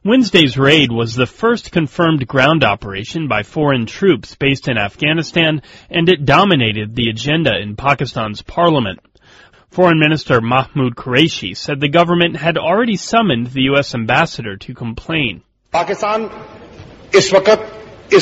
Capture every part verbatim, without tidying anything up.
Wednesday's raid was the first confirmed ground operation by foreign troops based in Afghanistan, and it dominated the agenda in Pakistan's parliament. Foreign Minister Mahmood Qureshi said the government had already summoned the U S ambassador to complain. Pakistan is wakat He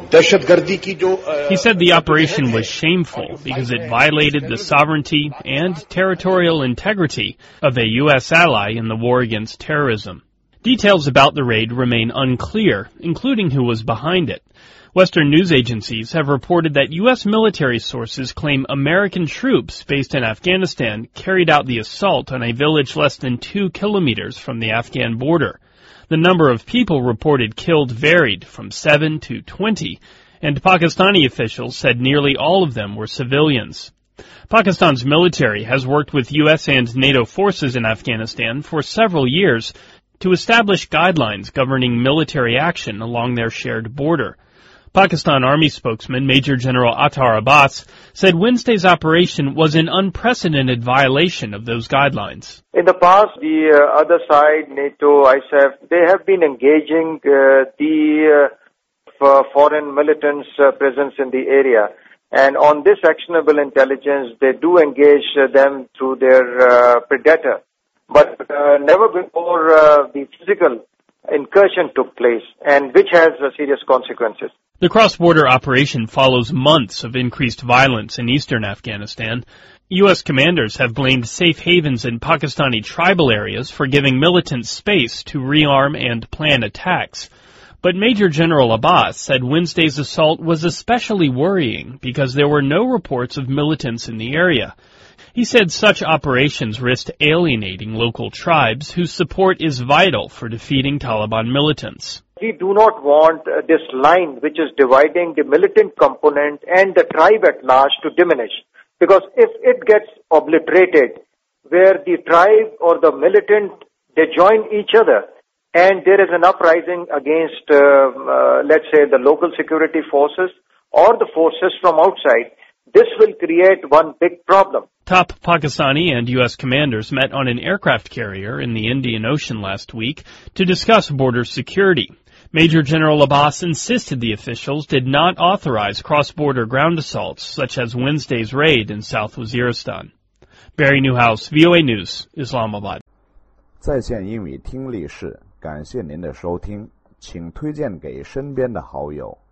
said the operation was shameful because it violated the sovereignty and territorial integrity of a U S ally in the war against terrorism. Details about the raid remain unclear, including who was behind it. Western news agencies have reported that U S military sources claim American troops based in Afghanistan carried out the assault on a village less than two kilometers from the Afghan border. The number of people reported killed varied from seven to twenty, and Pakistani officials said nearly all of them were civilians. Pakistan's military has worked with U S and NATO forces in Afghanistan for several years to establish guidelines governing military action along their shared border. Pakistan Army spokesman Major General Attar Abbas said Wednesday's operation was an unprecedented violation of those guidelines. In the past, the uh, other side, NATO, I S A F, they have been engaging uh, the uh, foreign militants' uh, presence in the area. And on this actionable intelligence, they do engage uh, them through their uh, predator. But uh, never before uh, the physical incursion took place, and which has uh, serious consequences. The cross-border operation follows months of increased violence in eastern Afghanistan. U S commanders have blamed safe havens in Pakistani tribal areas for giving militants space to rearm and plan attacks. But Major General Abbas said Wednesday's assault was especially worrying because there were no reports of militants in the area. He said such operations risked alienating local tribes whose support is vital for defeating Taliban militants. We do not want uh, this line which is dividing the militant component and the tribe at large to diminish. Because if it gets obliterated, where the tribe or the militant, they join each other, and there is an uprising against, uh, uh, let's say, the local security forces or the forces from outside, this will create one big problem. Top Pakistani and U S commanders met on an aircraft carrier in the Indian Ocean last week to discuss border security. Major General Abbas insisted the officials did not authorize cross-border ground assaults, such as Wednesday's raid in South Waziristan. Barry Newhouse, V O A News, Islamabad. 在线英语听力室，感谢您的收听，请推荐给身边的好友。